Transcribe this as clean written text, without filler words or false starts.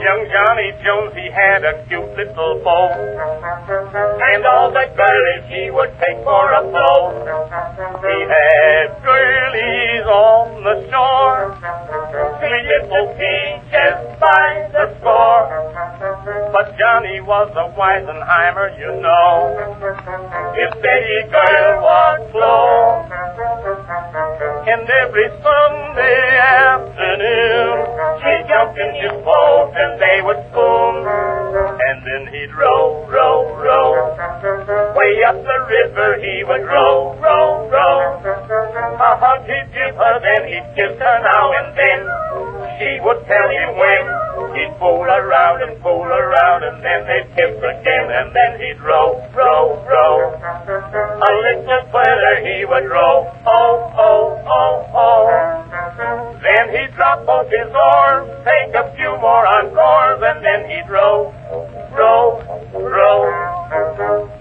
young Johnny Jones, he had a cute little beau, and all the girlies he would take for a blow. He had girlies on the shore, silly little peaches by the score. But Johnny was a Weisenheimer, you know. If any girl was slow, and every Sunday afternoon she jumped in his boat and they would spoon. And then he'd row, row, row, way up the river he would row, row, row. A hug he'd give her, then he'd kiss her now and then. She would tell him when. He'd fool around, and then they'd kiss again, and then he'd row, row, row. A little further he would row, oh, oh, oh, oh. Then he'd drop both his oars, take a few more encores, and then he'd row, row,